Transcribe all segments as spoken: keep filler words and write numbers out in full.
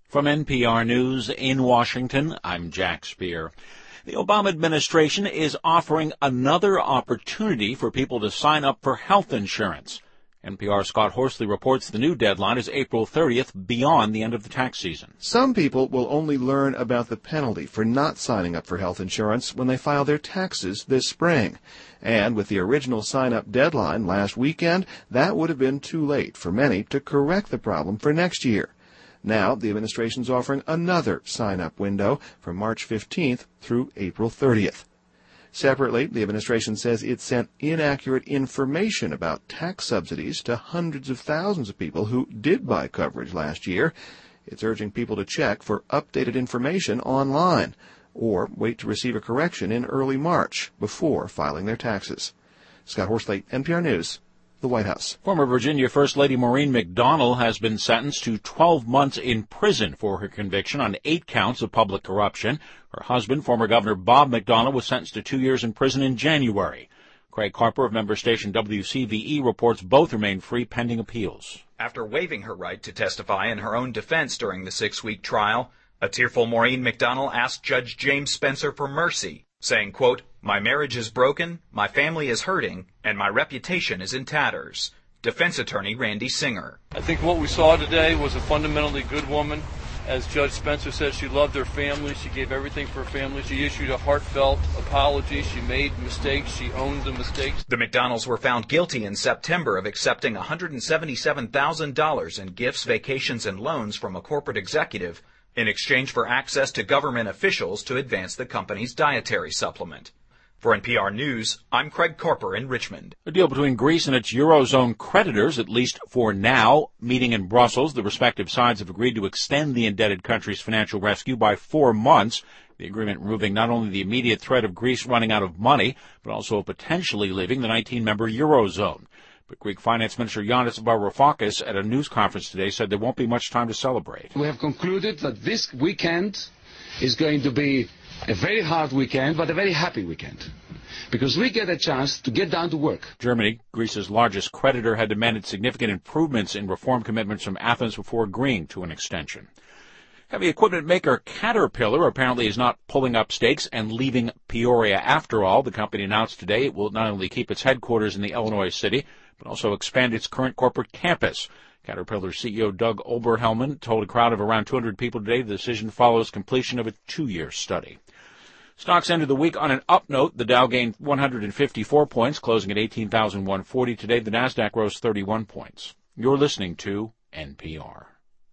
From N P R News in Washington, I'm Jack Speer. The Obama administration is offering another opportunity for people to sign up for health insurance. N P R's Scott Horsley reports the new deadline is April thirtieth, beyond the end of the tax season. Some people will only learn about the penalty for not signing up for health insurance when they file their taxes this spring. And with the original sign-up deadline last weekend, that would have been too late for many to correct the problem for next year. Now, the administration's offering another sign-up window from March fifteenth through April thirtieth. Separately, the administration says it sent inaccurate information about tax subsidies to hundreds of thousands of people who did buy coverage last year. It's urging people to check for updated information online or wait to receive a correction in early March before filing their taxes. Scott Horsley, N P R News, the White House. Former Virginia First Lady Maureen McDonald has been sentenced to twelve months in prison for her conviction on eight counts of public corruption. Her husband, former Governor Bob McDonald, was sentenced to two years in prison in January. Craig Carper of member station W C V E reports both remain free pending appeals. After waiving her right to testify in her own defense during the six-week trial, a tearful Maureen McDonald asked Judge James Spencer for mercy, saying, quote, "My marriage is broken, my family is hurting, and my reputation is in tatters." Defense attorney Randy Singer. I think what we saw today was a fundamentally good woman. As Judge Spencer said, she loved her family. She gave everything for her family. She issued a heartfelt apology. She made mistakes. She owned the mistakes. The McDonalds were found guilty in September of accepting one hundred seventy-seven thousand dollars in gifts, vacations, and loans from a corporate executive in exchange for access to government officials to advance the company's dietary supplement. For N P R News, I'm Craig Carper in Richmond. A deal between Greece and its Eurozone creditors, at least for now. Meeting in Brussels, the respective sides have agreed to extend the indebted country's financial rescue by four months. The agreement removing not only the immediate threat of Greece running out of money, but also potentially leaving the nineteen-member Eurozone. But Greek Finance Minister Yanis Varoufakis at a news conference today said there won't be much time to celebrate. We have concluded that this weekend is going to be a very hard weekend, but a very happy weekend, because we get a chance to get down to work. Germany, Greece's largest creditor, had demanded significant improvements in reform commitments from Athens before agreeing to an extension. Heavy equipment maker Caterpillar apparently is not pulling up stakes and leaving Peoria after all. The company announced today it will not only keep its headquarters in the Illinois city, but also expand its current corporate campus. Caterpillar C E O Doug Oberhelman told a crowd of around two hundred people today the decision follows completion of a two-year study. Stocks ended the week on an up note. The Dow gained one hundred fifty-four points, closing at eighteen thousand one hundred forty. Today, the Nasdaq rose thirty-one points. You're listening to N P R.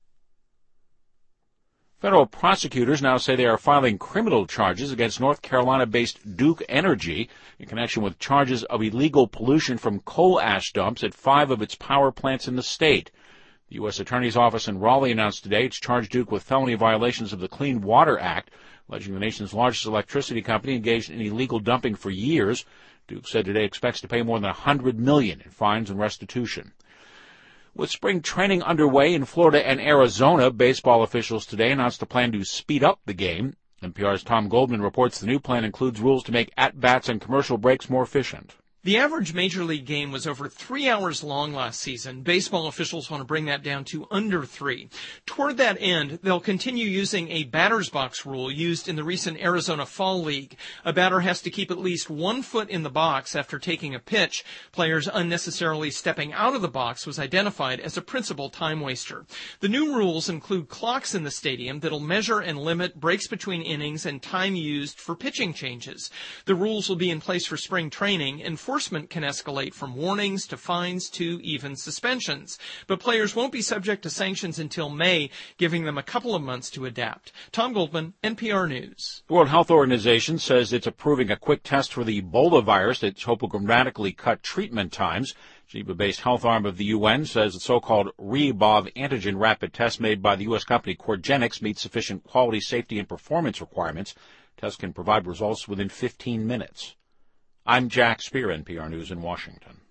Federal prosecutors now say they are filing criminal charges against North Carolina-based Duke Energy in connection with charges of illegal pollution from coal ash dumps at five of its power plants in the state. The U S Attorney's Office in Raleigh announced today it's charged Duke with felony violations of the Clean Water Act, alleging the nation's largest electricity company engaged in illegal dumping for years. Duke said today expects to pay more than one hundred million dollars in fines and restitution. With spring training underway in Florida and Arizona, baseball officials today announced a plan to speed up the game. N P R's Tom Goldman reports the new plan includes rules to make at-bats and commercial breaks more efficient. The average Major League game was over three hours long last season. Baseball officials want to bring that down to under three. Toward that end, they'll continue using a batter's box rule used in the recent Arizona Fall League. A batter has to keep at least one foot in the box after taking a pitch. Players unnecessarily stepping out of the box was identified as a principal time waster. The new rules include clocks in the stadium that'll measure and limit breaks between innings and time used for pitching changes. The rules will be in place for spring training, and enforcement can escalate from warnings to fines to even suspensions. But players won't be subject to sanctions until May, giving them a couple of months to adapt. Tom Goldman, N P R News. The World Health Organization says it's approving a quick test for the Ebola virus that's hoped will dramatically cut treatment times. Geneva-based health arm of the U N says the so-called Reebov antigen rapid test made by the U S company Corgenix meets sufficient quality, safety, and performance requirements. Tests can provide results within fifteen minutes. I'm Jack Speer, N P R News in Washington.